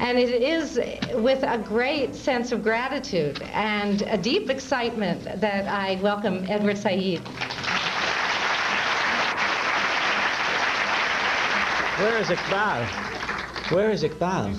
And it is with a great sense of gratitude and a deep excitement that I welcome Edward Said. Where is Iqbal? Where is Iqbal?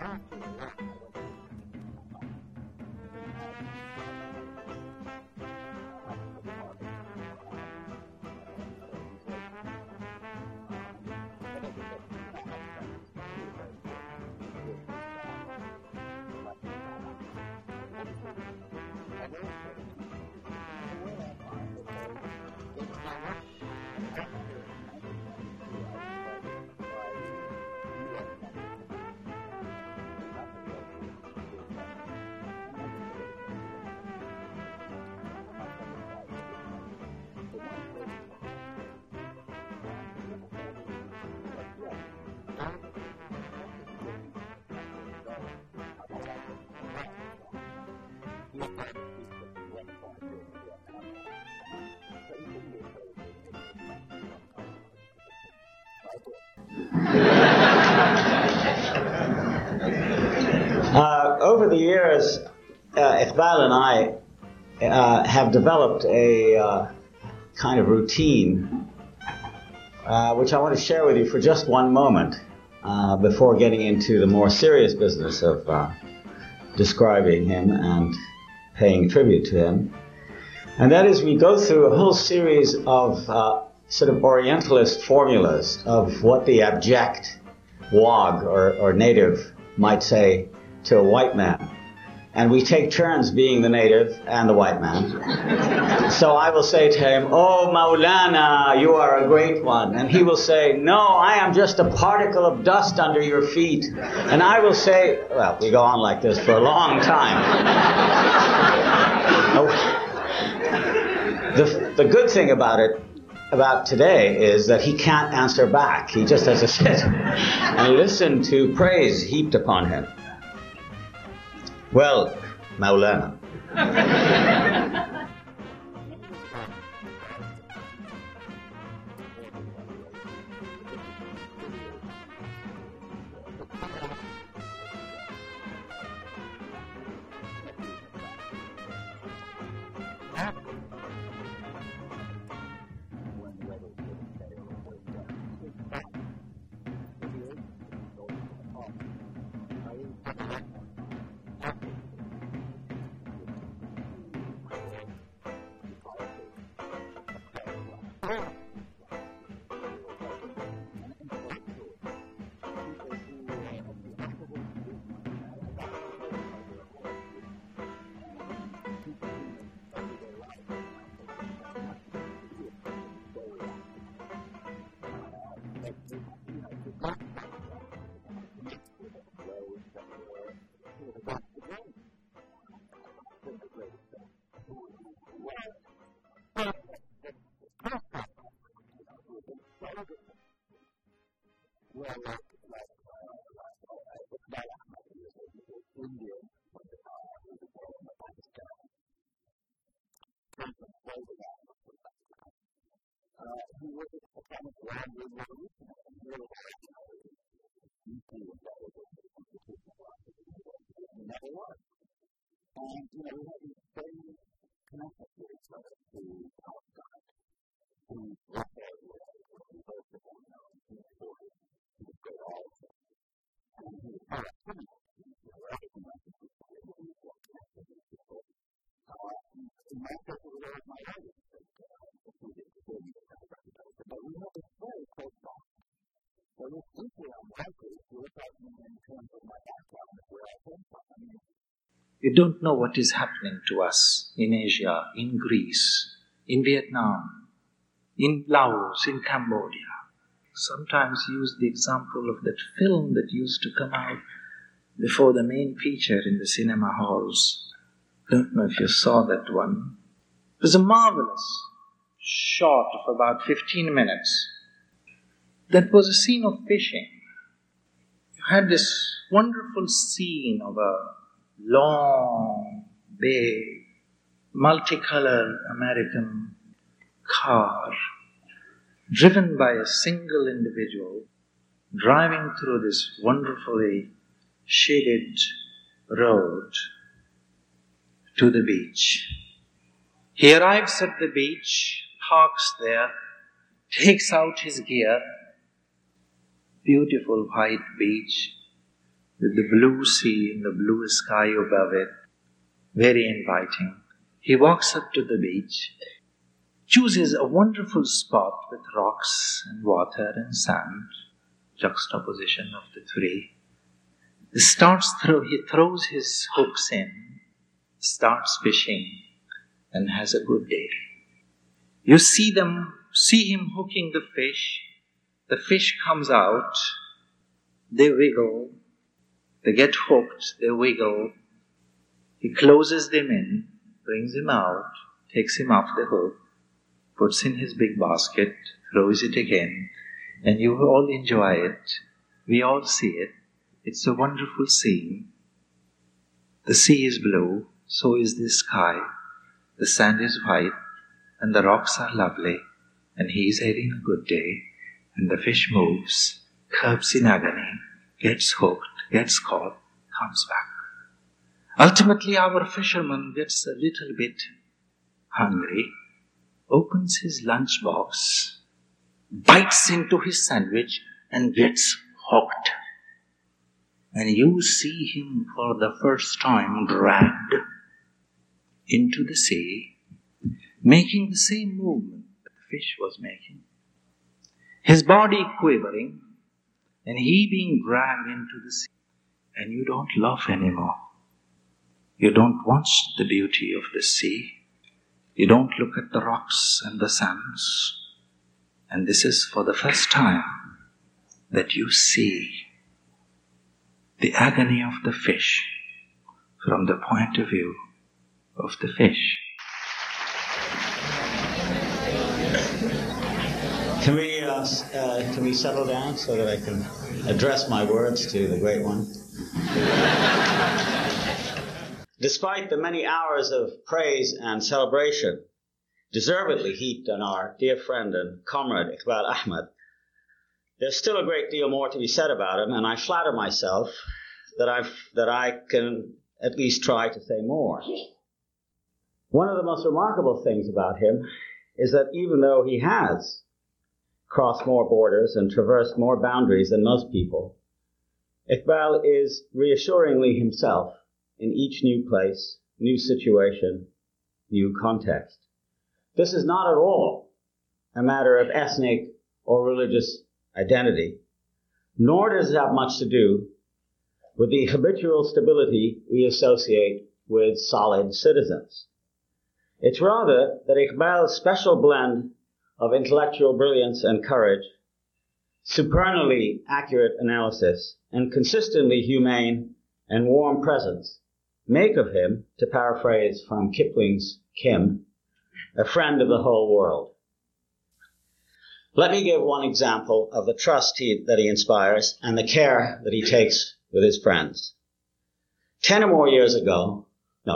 Over the years, Iqbal and I have developed a kind of routine, which I want to share with you for just one moment before getting into the more serious business of describing him and paying tribute to him. And that is, we go through a whole series of sort of Orientalist formulas of what the abject Wag or native might say to a white man. And we take turns being the native and the white man. So I will say to him, "Oh, Maulana, you are a great one." And he will say, "No, I am just a particle of dust under your feet." And I will say, well, we go on like this for a long time. The good thing about today is that he can't answer back. He just has to sit and listen to praise heaped upon him. Well, Maulana. You don't know what is happening to us in Asia, in Greece, in Vietnam, in Laos, in Cambodia. Sometimes use the example of that film that used to come out before the main feature in the cinema halls. Don't know if you saw that one. It was a marvelous shot of about 15 minutes. That was a scene of fishing. You had this wonderful scene of a long, big, multicolored American car driven by a single individual driving through this wonderfully shaded road to the beach. He arrives at the beach, parks there, takes out his gear. Beautiful white beach with the blue sea and the blue sky above it. Very inviting. He walks up to the beach, chooses a wonderful spot with rocks and water and sand, juxtaposition of the three. He throws his hooks in, starts fishing, and has a good day. You see him hooking the fish comes out, they wiggle, they get hooked, they wiggle, he closes them in, brings him out, takes him off the hook, puts in his big basket, throws it again, and you all enjoy it. We all see it. It's a wonderful scene. The sea is blue, so is the sky. The sand is white, and the rocks are lovely, and he is having a good day, and the fish moves, curbs in agony, gets hooked, gets caught, comes back. Ultimately, our fisherman gets a little bit hungry, opens his lunchbox, bites into his sandwich, and gets hooked. And you see him for the first time dragged into the sea, making the same movement that the fish was making. His body quivering, and he being dragged into the sea. And you don't laugh anymore. You don't watch the beauty of the sea. You don't look at the rocks and the sands. And this is for the first time that you see the agony of the fish from the point of view of the fish. Can we settle down so that I can address my words to the Great One? Despite the many hours of praise and celebration deservedly heaped on our dear friend and comrade Iqbal Ahmed, there's still a great deal more to be said about him, and I flatter myself that I can at least try to say more. One of the most remarkable things about him is that even though he has crossed more borders and traversed more boundaries than most people, Iqbal is reassuringly himself in each new place, new situation, new context. This is not at all a matter of ethnic or religious identity, nor does it have much to do with the habitual stability we associate with solid citizens. It's rather that Iqbal's special blend of intellectual brilliance and courage, supernally accurate analysis, and consistently humane and warm presence make of him, to paraphrase from Kipling's Kim, a friend of the whole world. Let me give one example of the trust that he inspires and the care that he takes with his friends. 10 years ago,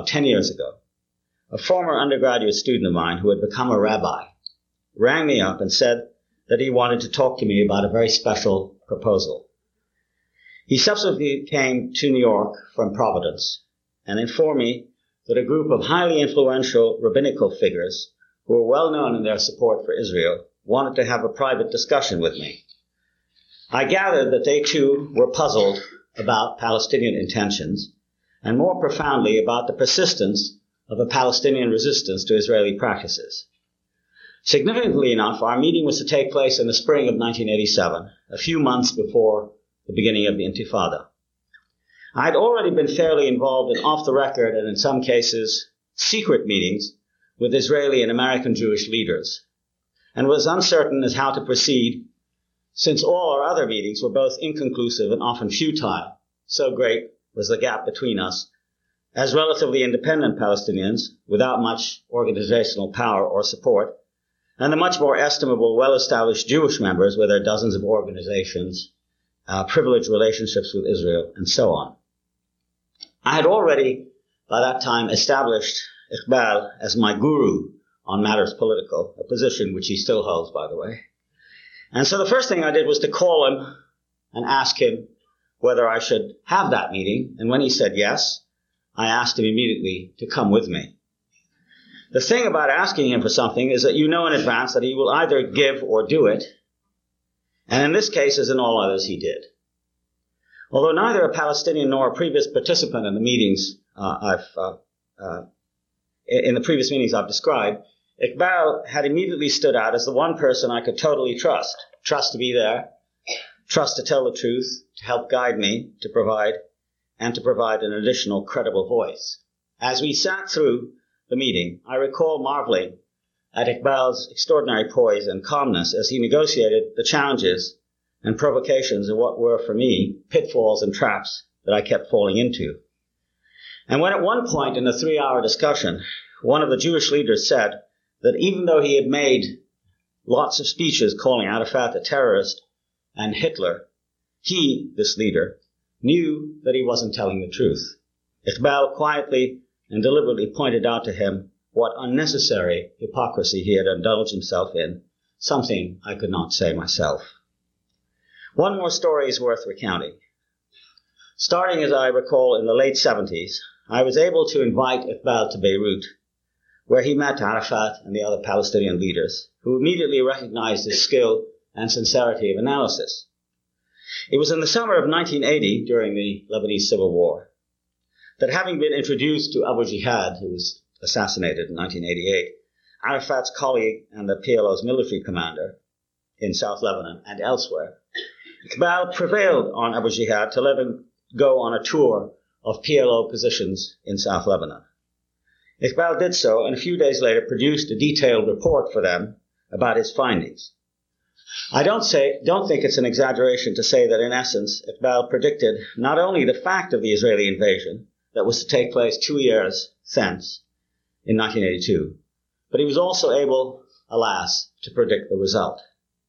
a former undergraduate student of mine who had become a rabbi rang me up and said that he wanted to talk to me about a very special proposal. He subsequently came to New York from Providence and informed me that a group of highly influential rabbinical figures who were well known in their support for Israel wanted to have a private discussion with me. I gathered that they too were puzzled about Palestinian intentions and more profoundly about the persistence of a Palestinian resistance to Israeli practices. Significantly enough, our meeting was to take place in the spring of 1987, a few months before the beginning of the Intifada. I had already been fairly involved in off-the-record and in some cases secret meetings with Israeli and American Jewish leaders, and was uncertain as how to proceed since all our other meetings were both inconclusive and often futile. So great was the gap between us as relatively independent Palestinians without much organizational power or support, and the much more estimable, well-established Jewish members with their dozens of organizations, privileged relationships with Israel, and so on. I had already, by that time, established Iqbal as my guru on matters political, a position which he still holds, by the way. And so the first thing I did was to call him and ask him whether I should have that meeting, and when he said yes, I asked him immediately to come with me. The thing about asking him for something is that you know in advance that he will either give or do it, and in this case, as in all others, he did. Although neither a Palestinian nor a previous participant in the meetings in the previous meetings I've described, Iqbal had immediately stood out as the one person I could totally trust. Trust to be there, trust to tell the truth, to help guide me, to provide an additional credible voice. As we sat through the meeting, I recall marveling at Iqbal's extraordinary poise and calmness as he negotiated the challenges and provocations of what were, for me, pitfalls and traps that I kept falling into. And when at one point in the 3-hour discussion, one of the Jewish leaders said that even though he had made lots of speeches calling Arafat a terrorist and Hitler, he, this leader, knew that he wasn't telling the truth. Iqbal quietly and deliberately pointed out to him what unnecessary hypocrisy he had indulged himself in, something I could not say myself. One more story is worth recounting. Starting, as I recall, in the late 70s, I was able to invite Iqbal to Beirut, where he met Arafat and the other Palestinian leaders, who immediately recognized his skill and sincerity of analysis. It was in the summer of 1980, during the Lebanese Civil War, that having been introduced to Abu Jihad, who was assassinated in 1988, Arafat's colleague and the PLO's military commander in South Lebanon and elsewhere, Iqbal prevailed on Abu Jihad to let him go on a tour of PLO positions in South Lebanon. Iqbal did so, and a few days later produced a detailed report for them about his findings. I don't think it's an exaggeration to say that in essence, Iqbal predicted not only the fact of the Israeli invasion that was to take place 2 years thence in 1982, but he was also able, alas, to predict the result.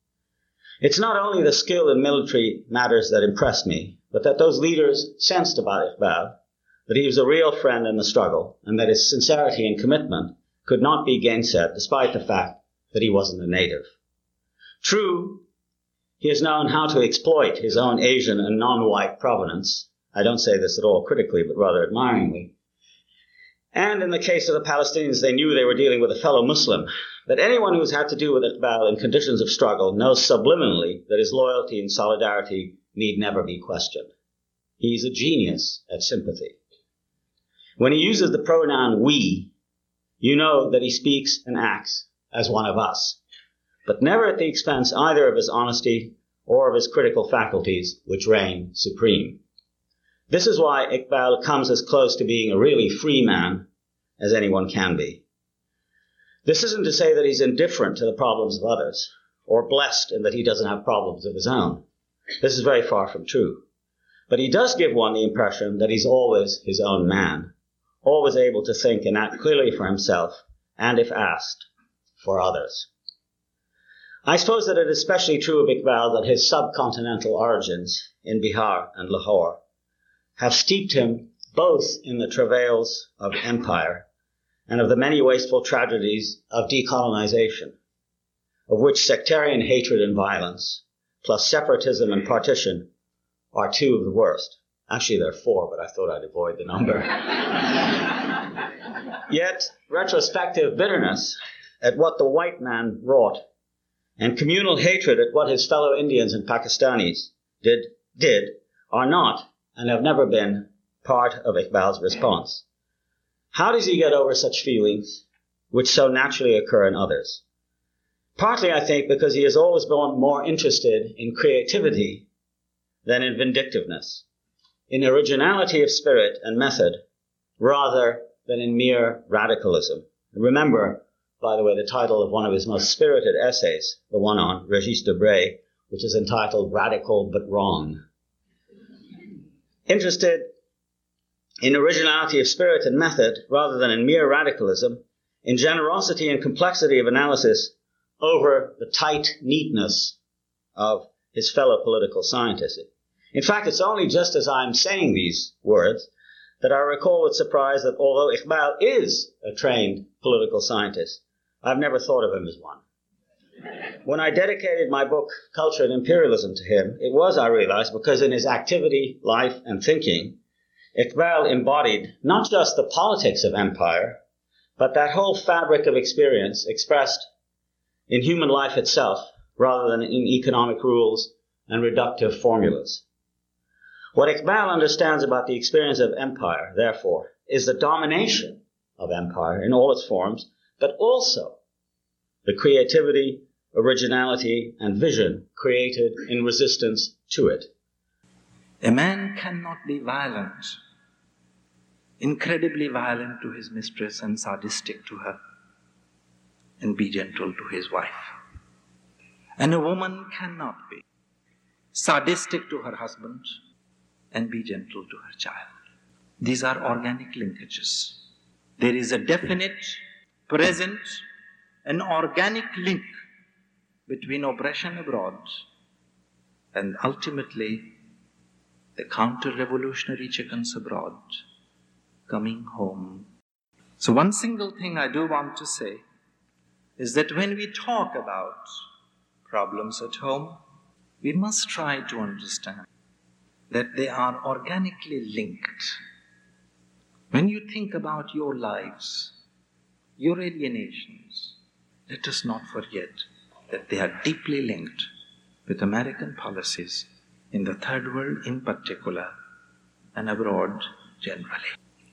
It's not only the skill in military matters that impressed me, but that those leaders sensed about Iqbal that he was a real friend in the struggle and that his sincerity and commitment could not be gainsaid despite the fact that he wasn't a native. True, he has known how to exploit his own Asian and non-white provenance. I don't say this at all critically, but rather admiringly. And in the case of the Palestinians, they knew they were dealing with a fellow Muslim. But anyone who's had to do with Iqbal in conditions of struggle knows subliminally that his loyalty and solidarity need never be questioned. He's a genius at sympathy. When he uses the pronoun we, you know that he speaks and acts as one of us, but never at the expense either of his honesty or of his critical faculties, which reign supreme. This is why Iqbal comes as close to being a really free man as anyone can be. This isn't to say that he's indifferent to the problems of others, or blessed in that he doesn't have problems of his own. This is very far from true. But he does give one the impression that he's always his own man, always able to think and act clearly for himself, and if asked, for others. I suppose that it is especially true of Iqbal that his subcontinental origins in Bihar and Lahore have steeped him both in the travails of empire and of the many wasteful tragedies of decolonization, of which sectarian hatred and violence, plus separatism and partition, are two of the worst. Actually, there are 4, but I thought I'd avoid the number. Yet, retrospective bitterness at what the white man wrought and communal hatred at what his fellow Indians and Pakistanis did are not and have never been part of Iqbal's response. How does he get over such feelings which so naturally occur in others? Partly, I think, because he has always been more interested in creativity than in vindictiveness, in originality of spirit and method rather than in mere radicalism. Remember, by the way, the title of one of his most spirited essays, the one on Régis Debray, which is entitled Radical But Wrong. Interested in originality of spirit and method rather than in mere radicalism, in generosity and complexity of analysis over the tight neatness of his fellow political scientists. In fact, it's only just as I'm saying these words that I recall with surprise that although Iqbal is a trained political scientist, I've never thought of him as one. When I dedicated my book, Culture and Imperialism, to him, it was, I realized, because in his activity, life, and thinking, Iqbal embodied not just the politics of empire, but that whole fabric of experience expressed in human life itself, rather than in economic rules and reductive formulas. What Iqbal understands about the experience of empire, therefore, is the domination of empire in all its forms, but also the creativity, originality, and vision created in resistance to it. A man cannot be violent, incredibly violent to his mistress and sadistic to her, and be gentle to his wife. And a woman cannot be sadistic to her husband and be gentle to her child. These are organic linkages. There is a definite, present, and organic link between oppression abroad and ultimately the counter-revolutionary chickens abroad coming home. So one single thing I do want to say is that when we talk about problems at home, we must try to understand that they are organically linked. When you think about your lives, your alienations, let us not forget that they are deeply linked with American policies in the Third World in particular and abroad generally.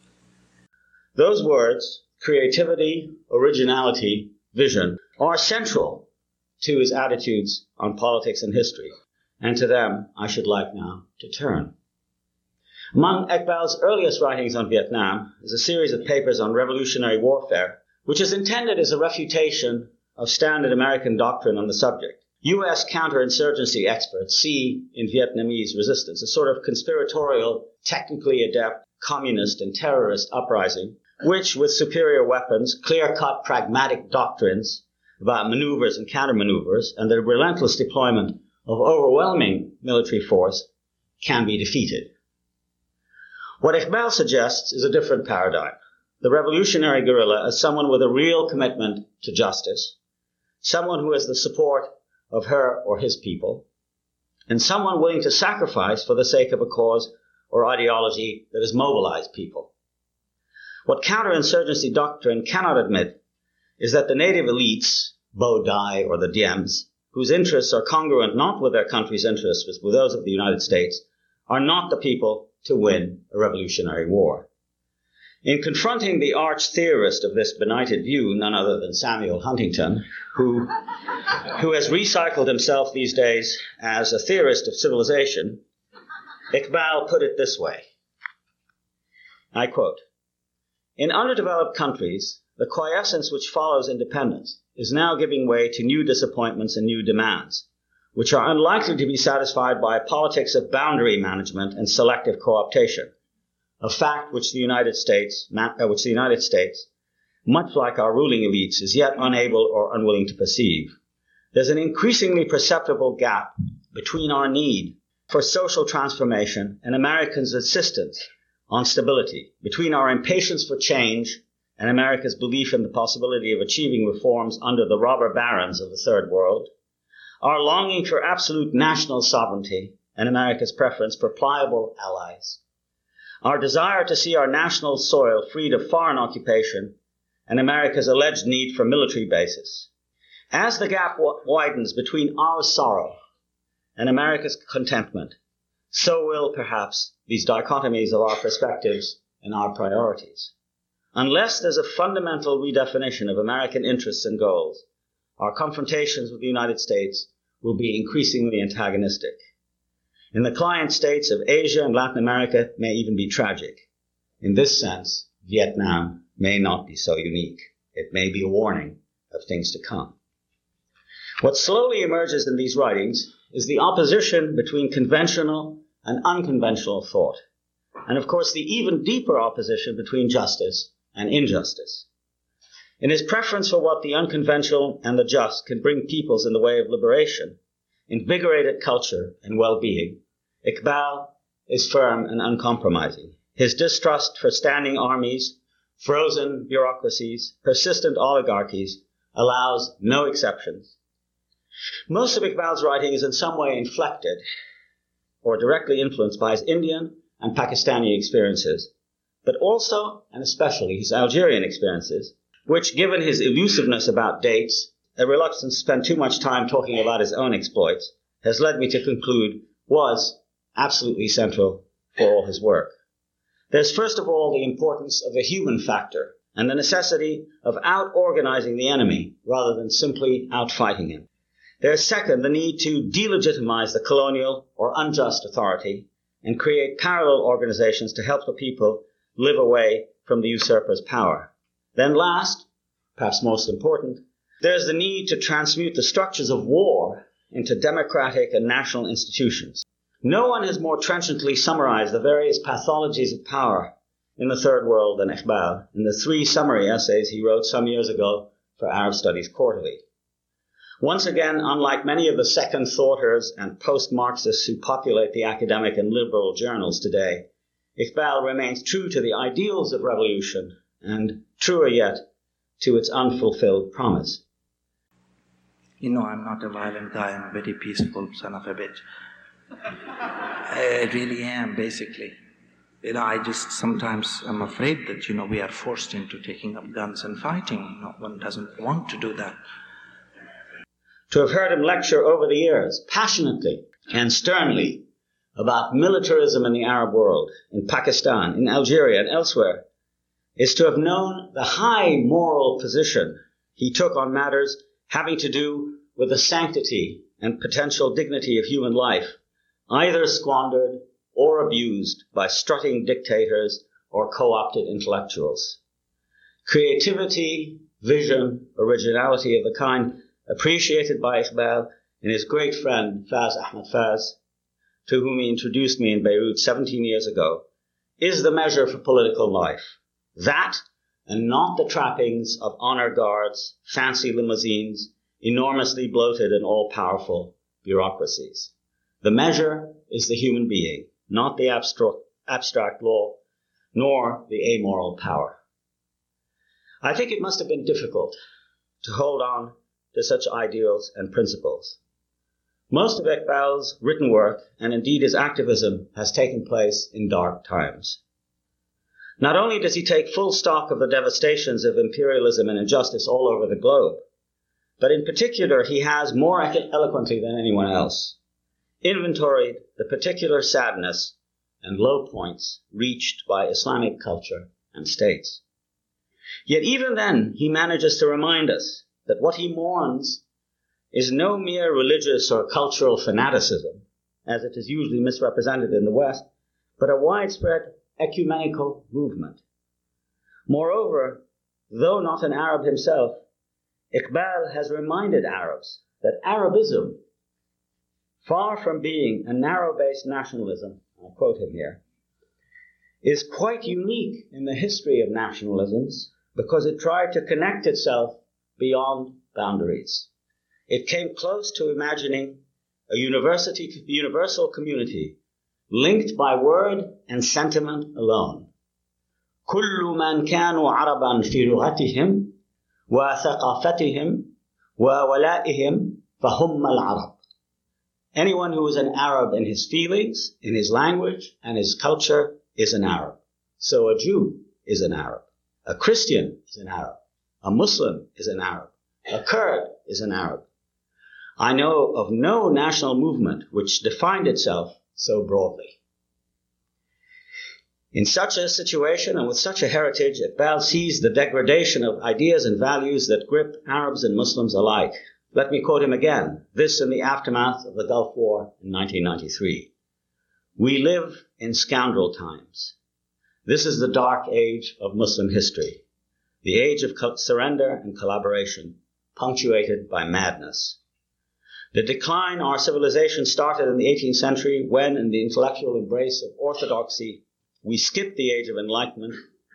Those words, creativity, originality, vision, are central to his attitudes on politics and history, and to them I should like now to turn. Among Iqbal's earliest writings on Vietnam is a series of papers on revolutionary warfare, which is intended as a refutation of standard American doctrine on the subject. U.S. counterinsurgency experts see in Vietnamese resistance a sort of conspiratorial, technically adept, communist and terrorist uprising, which, with superior weapons, clear-cut pragmatic doctrines about maneuvers and countermaneuvers, and the relentless deployment of overwhelming military force, can be defeated. What Iqbal suggests is a different paradigm. The revolutionary guerrilla as someone with a real commitment to justice, someone who has the support of her or his people, and someone willing to sacrifice for the sake of a cause or ideology that has mobilized people. What counterinsurgency doctrine cannot admit is that the native elites, Bo Dai or the Diems, whose interests are congruent not with their country's interests but with those of the United States, are not the people to win a revolutionary war. In confronting the arch-theorist of this benighted view, none other than Samuel Huntington, who has recycled himself these days as a theorist of civilization, Iqbal put it this way. I quote, "In underdeveloped countries, the quiescence which follows independence is now giving way to new disappointments and new demands, which are unlikely to be satisfied by politics of boundary management and selective co-optation, a fact which the United States, much like our ruling elites, is yet unable or unwilling to perceive. There's an increasingly perceptible gap between our need for social transformation and Americans' insistence on stability, between our impatience for change and America's belief in the possibility of achieving reforms under the robber barons of the Third World, our longing for absolute national sovereignty and America's preference for pliable allies, our desire to see our national soil freed of foreign occupation, and America's alleged need for military bases. As the gap widens between our sorrow and America's contentment, so will perhaps these dichotomies of our perspectives and our priorities. Unless there's a fundamental redefinition of American interests and goals, our confrontations with the United States will be increasingly antagonistic. In the client states of Asia and Latin America may even be tragic. In this sense, Vietnam may not be so unique. It may be a warning of things to come. What slowly emerges in these writings is the opposition between conventional and unconventional thought, and of course the even deeper opposition between justice and injustice. In his preference for what the unconventional and the just can bring peoples in the way of liberation, invigorated culture and well-being, Iqbal is firm and uncompromising. His distrust for standing armies, frozen bureaucracies, persistent oligarchies allows no exceptions, Most of Iqbal's writing is in some way inflected or directly influenced by his Indian and Pakistani experiences, but also and especially his Algerian experiences, which, given his elusiveness about dates, a reluctance to spend too much time talking about his own exploits, has led me to conclude was absolutely central for all his work. There's first of all the importance of the human factor and the necessity of out-organizing the enemy rather than simply out-fighting him. There's second the need to delegitimize the colonial or unjust authority and create parallel organizations to help the people live away from the usurper's power. Then last, perhaps most important, there's the need to transmute the structures of war into democratic and national institutions. No one has more trenchantly summarized the various pathologies of power in the Third World than Iqbal in the 3 summary essays he wrote some years ago for Arab Studies Quarterly. Once again, unlike many of the second thoughters and post-Marxists who populate the academic and liberal journals today, Iqbal remains true to the ideals of revolution and, truer yet, to its unfulfilled promise. You know, I'm not a violent guy, I'm a very peaceful son of a bitch. I really am, basically. You know, I just sometimes am afraid that, we are forced into taking up guns and fighting. One doesn't want to do that. To have heard him lecture over the years, passionately and sternly, about militarism in the Arab world, in Pakistan, in Algeria, and elsewhere, is to have known the high moral position he took on matters having to do with the sanctity and potential dignity of human life, either squandered or abused by strutting dictators or co-opted intellectuals. Creativity, vision, originality of the kind appreciated by Iqbal and his great friend Faz Ahmed Faz, to whom he introduced me in Beirut 17 years ago, is the measure for political life. That, and not the trappings of honor guards, fancy limousines, enormously bloated and all-powerful bureaucracies. The measure is the human being, not the abstract law, nor the amoral power. I think it must have been difficult to hold on to such ideals and principles. Most of Iqbal's written work, and indeed his activism, has taken place in dark times. Not only does he take full stock of the devastations of imperialism and injustice all over the globe, but in particular he has, more eloquently than anyone else, inventoried the particular sadness and low points reached by Islamic culture and states. Yet even then he manages to remind us that what he mourns is no mere religious or cultural fanaticism, as it is usually misrepresented in the West, but a widespread ecumenical movement. Moreover, though not an Arab himself, Iqbal has reminded Arabs that Arabism, far from being a narrow-based nationalism, I'll quote him here, is quite unique in the history of nationalisms because it tried to connect itself beyond boundaries. It came close to imagining a universal community linked by word and sentiment alone. كل من كانوا عربا في لغتهم وثقافتهم وولائهم فهم العرب. Anyone who is an Arab in his feelings, in his language, and his culture is an Arab. So a Jew is an Arab. A Christian is an Arab. A Muslim is an Arab. A Kurd is an Arab. I know of no national movement which defined itself so broadly. In such a situation and with such a heritage, Iqbal sees the degradation of ideas and values that grip Arabs and Muslims alike. Let me quote him again, this in the aftermath of the Gulf War in 1993. We live in scoundrel times. This is the dark age of Muslim history, the age of surrender and collaboration, punctuated by madness. The decline of our civilization started in the 18th century when, in the intellectual embrace of orthodoxy, we skipped the age of enlightenment.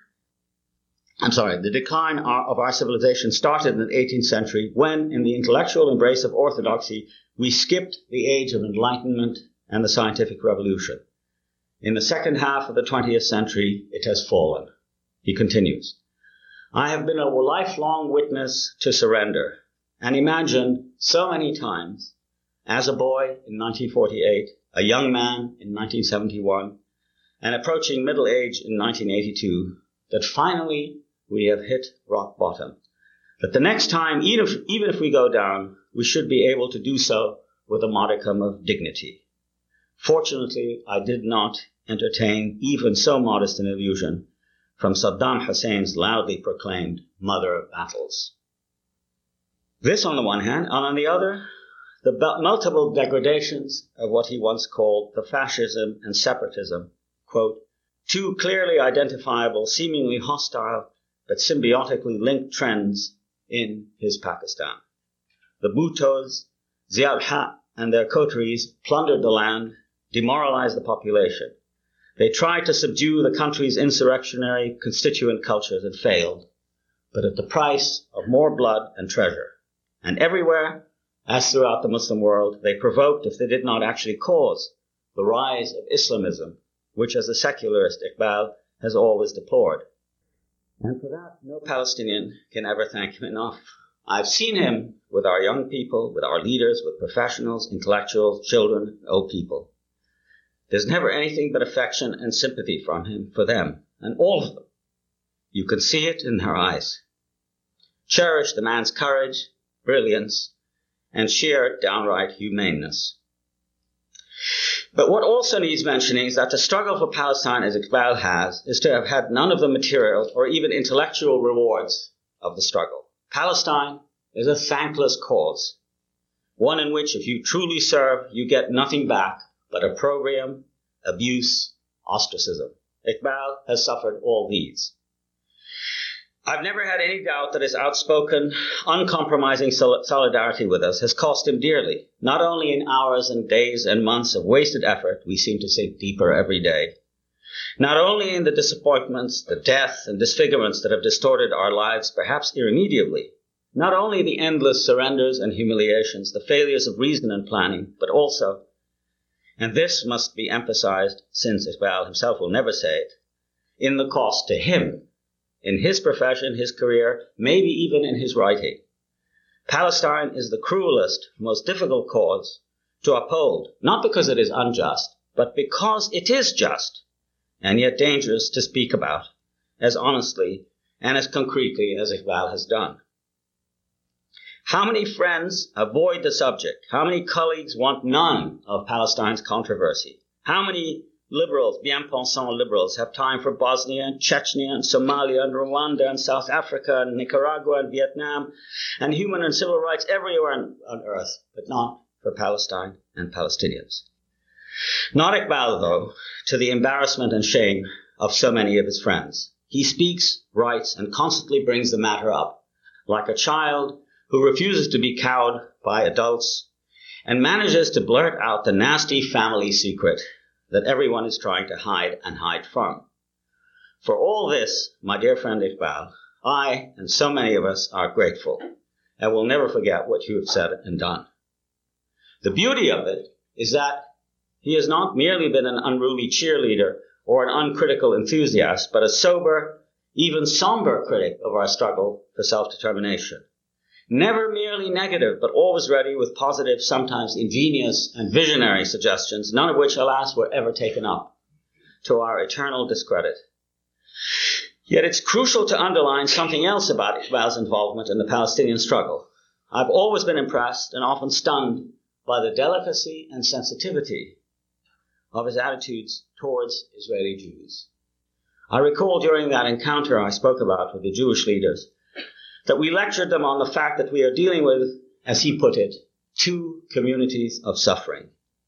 The decline of our civilization started in the 18th century when, in the intellectual embrace of orthodoxy, we skipped the age of enlightenment and the scientific revolution. In the second half of the 20th century, it has fallen. He continues, I have been a lifelong witness to surrender, and imagined so many times, as a boy in 1948, a young man in 1971, and approaching middle age in 1982, that finally we have hit rock bottom. That the next time, even if we go down, we should be able to do so with a modicum of dignity. Fortunately, I did not entertain even so modest an illusion from Saddam Hussein's loudly proclaimed mother of battles. This on the one hand, and on the other, the multiple degradations of what he once called the fascism and separatism, quote, two clearly identifiable, seemingly hostile, but symbiotically linked trends in his Pakistan. The Bhuttos, Zia-ul-Haq, and their coteries plundered the land, demoralized the population. They tried to subdue the country's insurrectionary constituent cultures and failed, but at the price of more blood and treasure. And everywhere, as throughout the Muslim world, they provoked, if they did not actually cause, the rise of Islamism, which as a secularist Iqbal has always deplored. And for that, no Palestinian can ever thank him enough. I've seen him with our young people, with our leaders, with professionals, intellectuals, children, old people. There's never anything but affection and sympathy from him for them, and all of them. You can see it in their eyes. Cherish the man's courage, brilliance, and sheer downright humaneness. But what also needs mentioning is that the struggle for Palestine, as Iqbal has, is to have had none of the material or even intellectual rewards of the struggle. Palestine is a thankless cause, one in which if you truly serve, you get nothing back but opprobrium, abuse, ostracism. Iqbal has suffered all these. I've never had any doubt that his outspoken, uncompromising solidarity with us has cost him dearly, not only in hours and days and months of wasted effort, we seem to sink deeper every day, not only in the disappointments, the death and disfigurements that have distorted our lives perhaps irremediably, not only the endless surrenders and humiliations, the failures of reason and planning, but also, and this must be emphasized since Iqbal himself will never say it, in the cost to him, in his profession, his career, maybe even in his writing. Palestine is the cruelest, most difficult cause to uphold, not because it is unjust, but because it is just, and yet dangerous to speak about, as honestly and as concretely as Iqbal has done. How many friends avoid the subject? How many colleagues want none of Palestine's controversy? How many liberals, bien-pensant liberals, have time for Bosnia and Chechnya and Somalia and Rwanda and South Africa and Nicaragua and Vietnam and human and civil rights everywhere on earth, but not for Palestine and Palestinians? Not Iqbal, though, to the embarrassment and shame of so many of his friends. He speaks, writes, and constantly brings the matter up, like a child who refuses to be cowed by adults and manages to blurt out the nasty family secret that everyone is trying to hide and hide from. For all this, my dear friend Iqbal, I and so many of us are grateful and will never forget what you have said and done. The beauty of it is that he has not merely been an unruly cheerleader or an uncritical enthusiast, but a sober, even somber critic of our struggle for self-determination. Never merely negative, but always ready with positive, sometimes ingenious and visionary suggestions, none of which, alas, were ever taken up, to our eternal discredit. Yet it's crucial to underline something else about Iqbal's involvement in the Palestinian struggle. I've always been impressed and often stunned by the delicacy and sensitivity of his attitudes towards Israeli Jews. I recall during that encounter I spoke about with the Jewish leaders that we lectured them on the fact that we are dealing with, as he put it, two communities of suffering.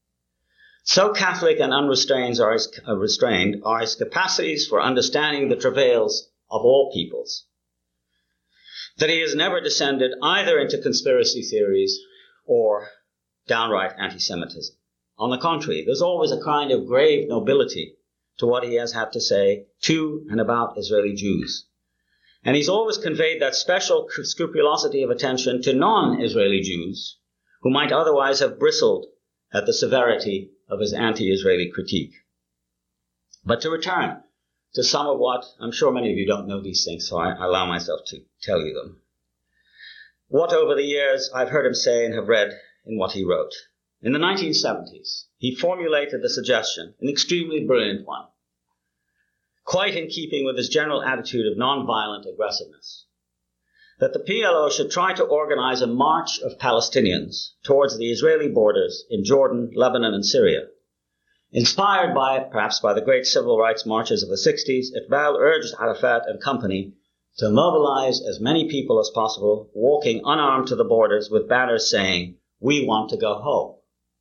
So Catholic and unrestrained are his capacities for understanding the travails of all peoples, that he has never descended either into conspiracy theories or downright anti-Semitism. On the contrary, there's always a kind of grave nobility to what he has had to say to and about Israeli Jews. And he's always conveyed that special scrupulosity of attention to non-Israeli Jews who might otherwise have bristled at the severity of his anti-Israeli critique. But to return to some of what, I'm sure many of you don't know these things, so I allow myself to tell you them. what over the years I've heard him say and have read in what he wrote. In the 1970s, he formulated the suggestion, an extremely brilliant one, quite in keeping with his general attitude of nonviolent aggressiveness, that the PLO should try to organize a march of Palestinians towards the Israeli borders in Jordan, Lebanon, and Syria. Inspired perhaps by the great civil rights marches of the 60s, Iqbal urged Arafat and company to mobilize as many people as possible, walking unarmed to the borders with banners saying, "We want to go home."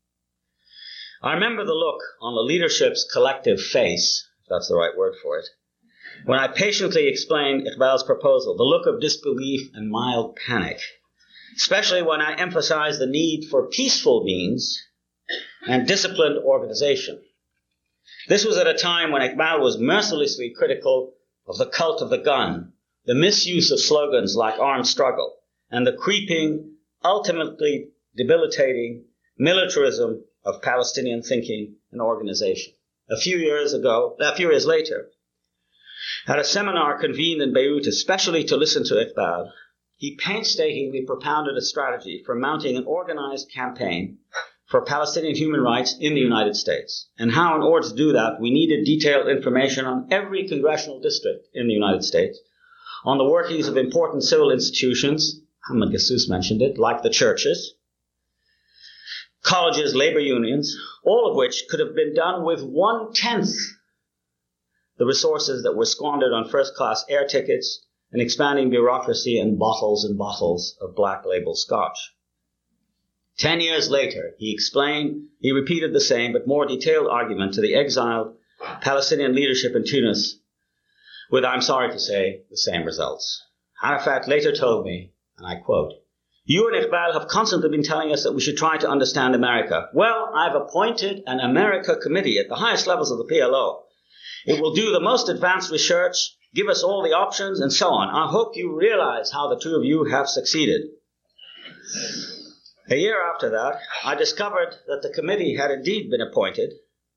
I remember the look on the leadership's collective face, if that's the right word for it, when I patiently explained Iqbal's proposal, the look of disbelief and mild panic, especially when I emphasized the need for peaceful means and disciplined organization. This was at a time when Iqbal was mercilessly critical of the cult of the gun, the misuse of slogans like armed struggle, and the creeping, ultimately debilitating militarism of Palestinian thinking and organization. A few years later, at a seminar convened in Beirut especially to listen to Iqbal, he painstakingly propounded a strategy for mounting an organized campaign for Palestinian human rights in the United States, and how in order to do that we needed detailed information on every congressional district in the United States, on the workings of important civil institutions, Ahmed Gassus mentioned it, like the churches, colleges, labor unions, all of which could have been done with 1/10 the resources that were squandered on first-class air tickets and expanding bureaucracy and bottles of black label scotch. 10 years later, he repeated the same but more detailed argument to the exiled Palestinian leadership in Tunis with, I'm sorry to say, the same results. Arafat later told me, and I quote, "You and Iqbal have constantly been telling us that we should try to understand America. Well, I've appointed an America committee at the highest levels of the PLO. It will do the most advanced research, give us all the options, and so on. I hope you realize how the two of you have succeeded." A year after that, I discovered that the committee had indeed been appointed,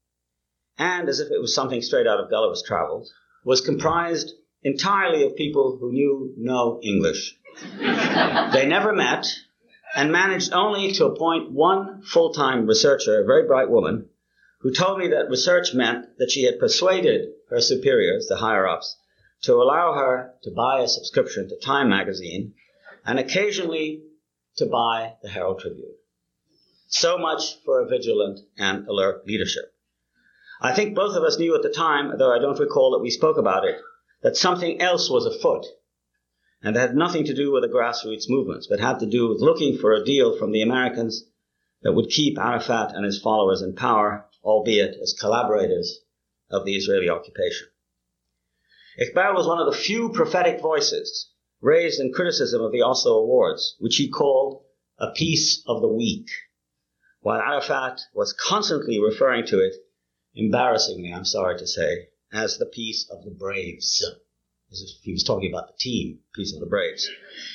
and, as if it was something straight out of Gulliver's Travels, was comprised entirely of people who knew no English. They never met, and managed only to appoint one full-time researcher, a very bright woman, who told me that research meant that she had persuaded her superiors, the higher-ups, to allow her to buy a subscription to Time magazine and occasionally to buy the Herald Tribune. So much for a vigilant and alert leadership. I think both of us knew at the time, though I don't recall that we spoke about it, that something else was afoot, and that had nothing to do with the grassroots movements, but had to do with looking for a deal from the Americans that would keep Arafat and his followers in power, albeit as collaborators of the Israeli occupation. Iqbal was one of the few prophetic voices raised in criticism of the Oslo Awards, which he called a peace of the weak, while Arafat was constantly referring to it, embarrassingly, I'm sorry to say, as the peace of the braves, as if he was talking about the team, peace of the braves.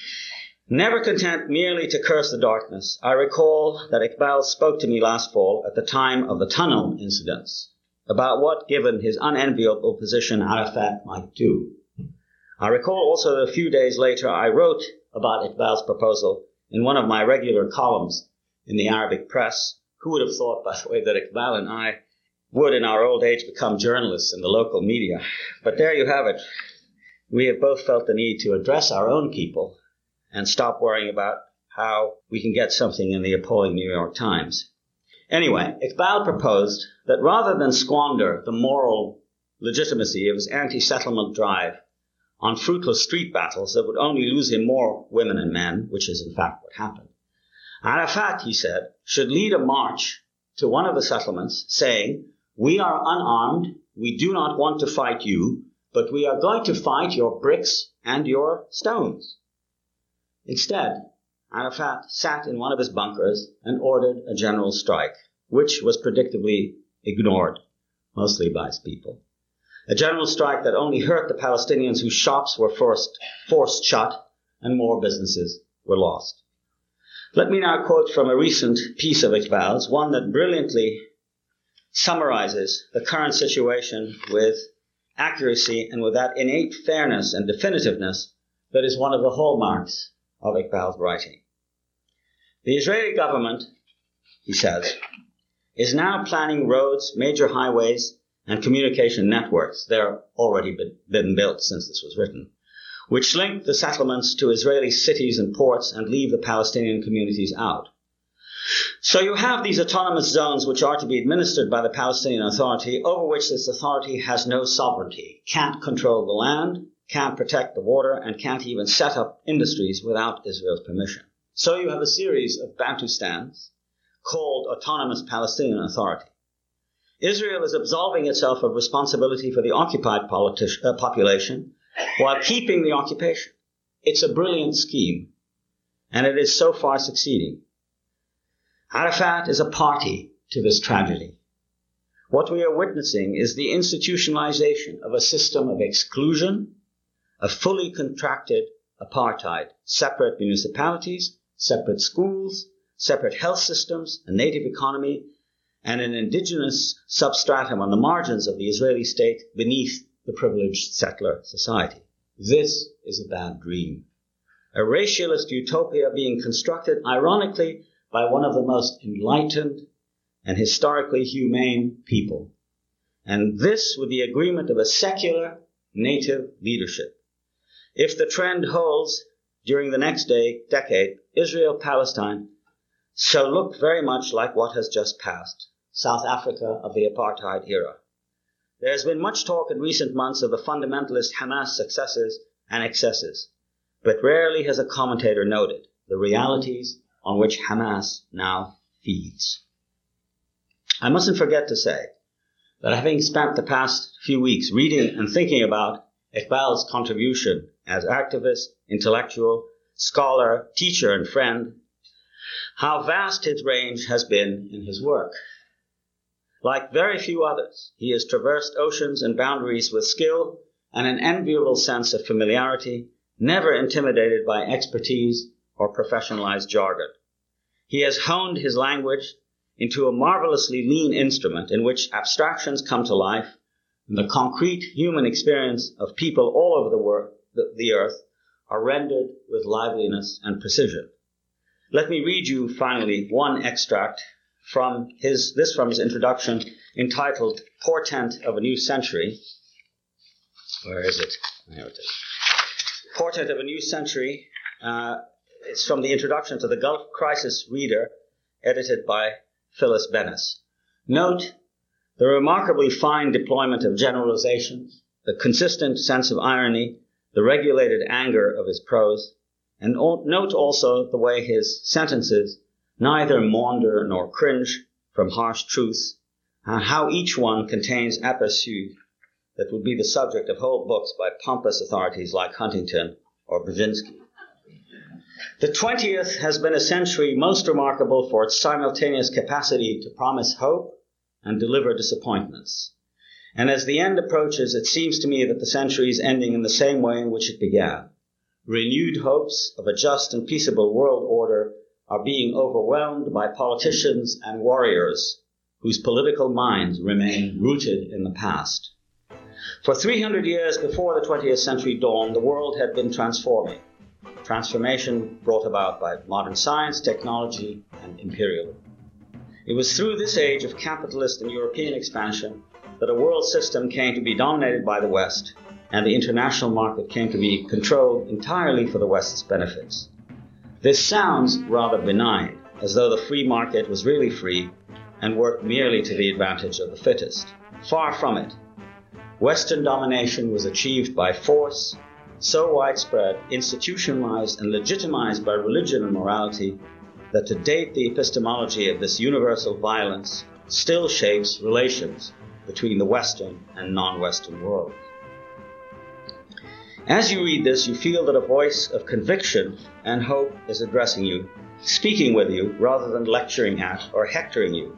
Never content merely to curse the darkness, I recall that Iqbal spoke to me last fall at the time of the tunnel incidents about what, given his unenviable position, Arafat might do. I recall also that a few days later I wrote about Iqbal's proposal in one of my regular columns in the Arabic press. Who would have thought, by the way, that Iqbal and I would in our old age become journalists in the local media? But there you have it. We have both felt the need to address our own people and stop worrying about how we can get something in the appalling New York Times. Anyway, Iqbal proposed that rather than squander the moral legitimacy of his anti-settlement drive on fruitless street battles that would only lose him more women and men, which is in fact what happened, Arafat, he said, should lead a march to one of the settlements saying, "We are unarmed, we do not want to fight you, but we are going to fight your bricks and your stones." Instead, Arafat sat in one of his bunkers and ordered a general strike, which was predictably ignored, mostly by his people. A general strike that only hurt the Palestinians whose shops were forced shut and more businesses were lost. Let me now quote from a recent piece of Iqbal's, one that brilliantly summarizes the current situation with accuracy and with that innate fairness and definitiveness that is one of the hallmarks of Iqbal's writing. The Israeli government, he says, is now planning roads, major highways, and communication networks. They're already been built since this was written, which link the settlements to Israeli cities and ports and leave the Palestinian communities out. So you have these autonomous zones which are to be administered by the Palestinian Authority, over which this authority has no sovereignty, can't control the land, can't protect the water, and can't even set up industries without Israel's permission. So you have a series of Bantustans called Autonomous Palestinian Authority. Israel is absolving itself of responsibility for the occupied population while keeping the occupation. It's a brilliant scheme, and it is so far succeeding. Arafat is a party to this tragedy. What we are witnessing is the institutionalization of a system of exclusion, a fully contracted apartheid, separate municipalities, separate schools, separate health systems, a native economy, and an indigenous substratum on the margins of the Israeli state beneath the privileged settler society. This is a bad dream. A racialist utopia being constructed, ironically, by one of the most enlightened and historically humane people. And this with the agreement of a secular native leadership. If the trend holds during the next decade, Israel-Palestine shall look very much like what has just passed, South Africa of the apartheid era. There has been much talk in recent months of the fundamentalist Hamas successes and excesses, but rarely has a commentator noted the realities on which Hamas now feeds. I mustn't forget to say that having spent the past few weeks reading and thinking about Iqbal's contribution as activist, intellectual, scholar, teacher, and friend, how vast his range has been in his work. Like very few others, he has traversed oceans and boundaries with skill and an enviable sense of familiarity, never intimidated by expertise or professionalized jargon. He has honed his language into a marvelously lean instrument in which abstractions come to life and the concrete human experience of people all over the earth are rendered with liveliness and precision. Let me read you finally one extract from his introduction entitled Portent of a New Century. Where is it? Here it is. Portent of a New Century. It's from the introduction to the Gulf Crisis Reader, edited by Phyllis Bennis. Note the remarkably fine deployment of generalizations, the consistent sense of irony, the regulated anger of his prose, and note also the way his sentences neither maunder nor cringe from harsh truths, and how each one contains aperçus that would be the subject of whole books by pompous authorities like Huntington or Brzezinski. The 20th has been a century most remarkable for its simultaneous capacity to promise hope and deliver disappointments. And as the end approaches, it seems to me that the century is ending in the same way in which it began. Renewed hopes of a just and peaceable world order are being overwhelmed by politicians and warriors whose political minds remain rooted in the past. For 300 years before the 20th century dawned, the world had been transforming. Transformation brought about by modern science, technology, and imperialism. It was through this age of capitalist and European expansion that a world system came to be dominated by the West, and the international market came to be controlled entirely for the West's benefits. This sounds rather benign, as though the free market was really free and worked merely to the advantage of the fittest. Far from it. Western domination was achieved by force, so widespread, institutionalized, and legitimized by religion and morality that to date the epistemology of this universal violence still shapes relations between the Western and non-Western worlds. As you read this, you feel that a voice of conviction and hope is addressing you, speaking with you rather than lecturing at or hectoring you.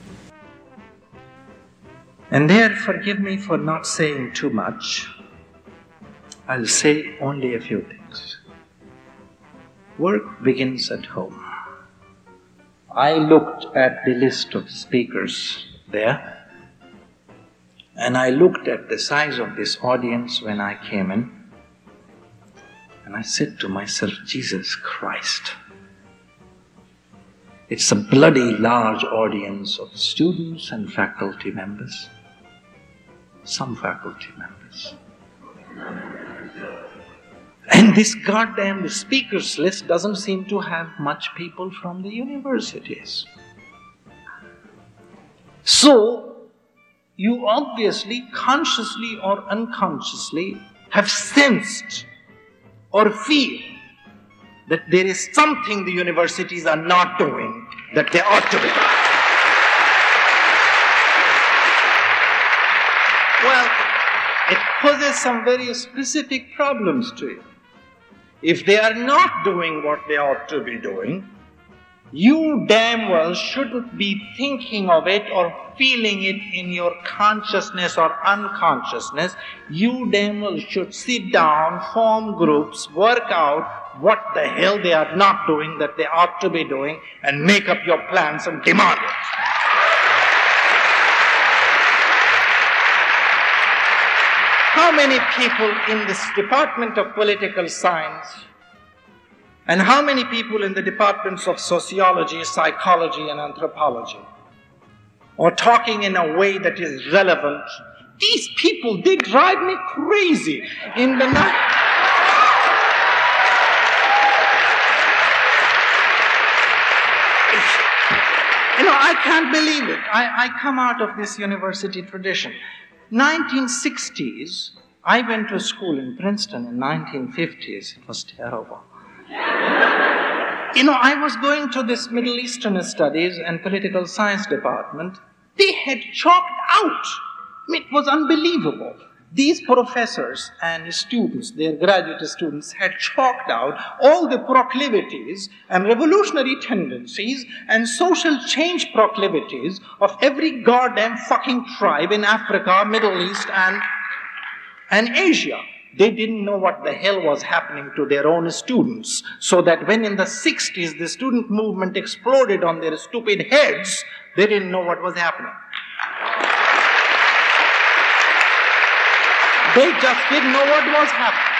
And there, forgive me for not saying too much. I'll say only a few things. Work begins at home. I looked at the list of speakers there, and I looked at the size of this audience when I came in, And I said to myself, Jesus Christ, it's a bloody large audience of students and faculty members. Some faculty members. And this goddamn speakers list doesn't seem to have much people from the universities. So, you obviously, consciously or unconsciously, have sensed or feel that there is something the universities are not doing that they ought to be doing. Well, it poses some very specific problems to you. If they are not doing what they ought to be doing, you damn well shouldn't be thinking of it or feeling it in your consciousness or unconsciousness. You damn well should sit down, form groups, work out what the hell they are not doing that they ought to be doing, and make up your plans and demand it. How many people in this Department of Political Science and how many people in the departments of sociology, psychology, and anthropology are talking in a way that is relevant? These people, they drive me crazy. In the night, I can't believe it. I come out of this university tradition. 1960s, I went to school in Princeton in 1950s. It was terrible. I was going to this Middle Eastern Studies and Political Science department. They had chalked out. It was unbelievable. These professors and students, their graduate students, had chalked out all the proclivities and revolutionary tendencies and social change proclivities of every goddamn fucking tribe in Africa, Middle East, and Asia. They didn't know what the hell was happening to their own students, so that when in the 60s the student movement exploded on their stupid heads, they didn't know what was happening. They just didn't know what was happening.